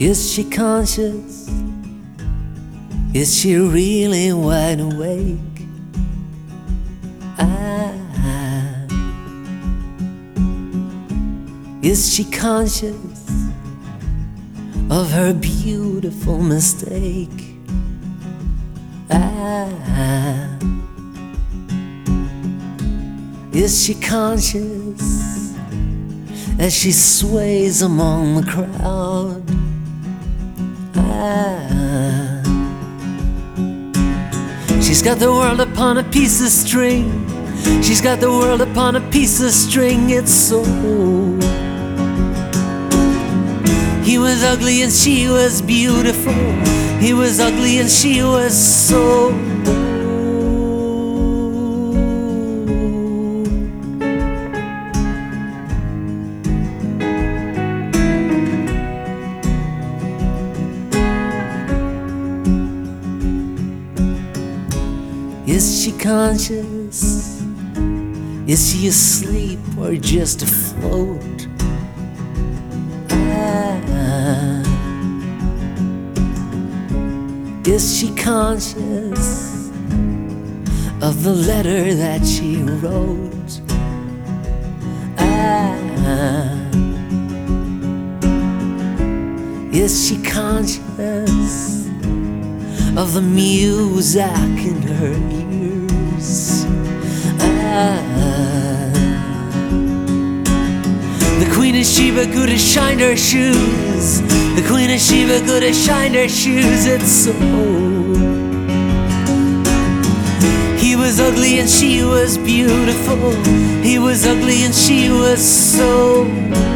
Is she conscious? Is she really wide awake? Is she conscious of her beautiful mistake? Is she conscious as she sways among the crowd? She's got the world upon a piece of string. She's got the world upon a piece of string. It's so. He was ugly and she was beautiful. He was ugly and she was so. Is she conscious? Is she asleep or just afloat? Is she conscious of the letter that she wrote? Is she conscious of the music in her ears? The Queen of Sheba could have shined her shoes. The Queen of Sheba could have shined her shoes. It's so. He was ugly and she was beautiful. He was ugly and she was so.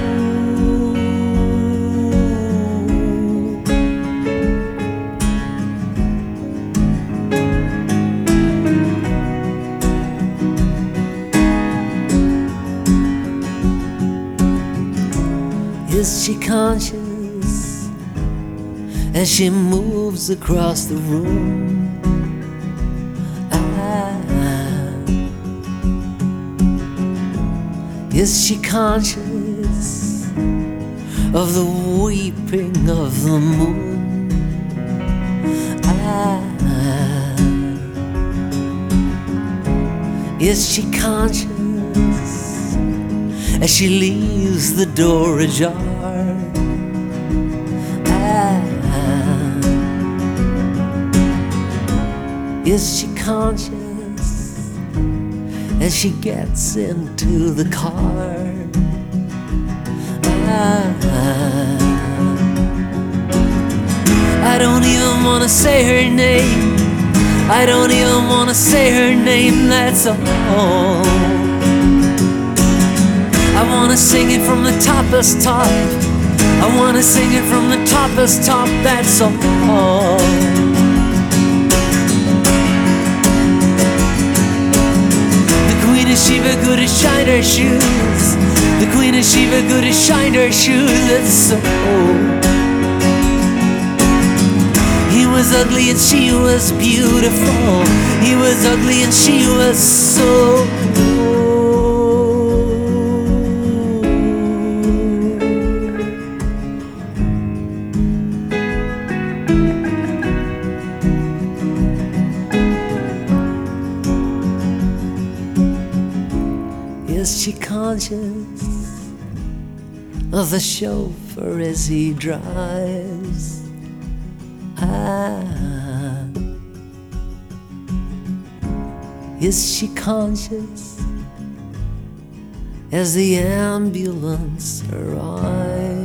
Is she conscious as she moves across the room? Is she conscious of the weeping of the moon? Is she conscious as she leaves the door ajar? Is she conscious as she gets into the car? I don't even want to say her name. I don't even want to say her name, that's all. I want to sing it from the topest top. I want to sing it from the topest top, that's all. The Queen of Sheba could have shined her shoes. The Queen of Sheba could have shined her shoes, that's so. He was ugly and she was beautiful. He was ugly and she was so. Is she conscious of the chauffeur as he drives? Is she conscious as the ambulance arrives?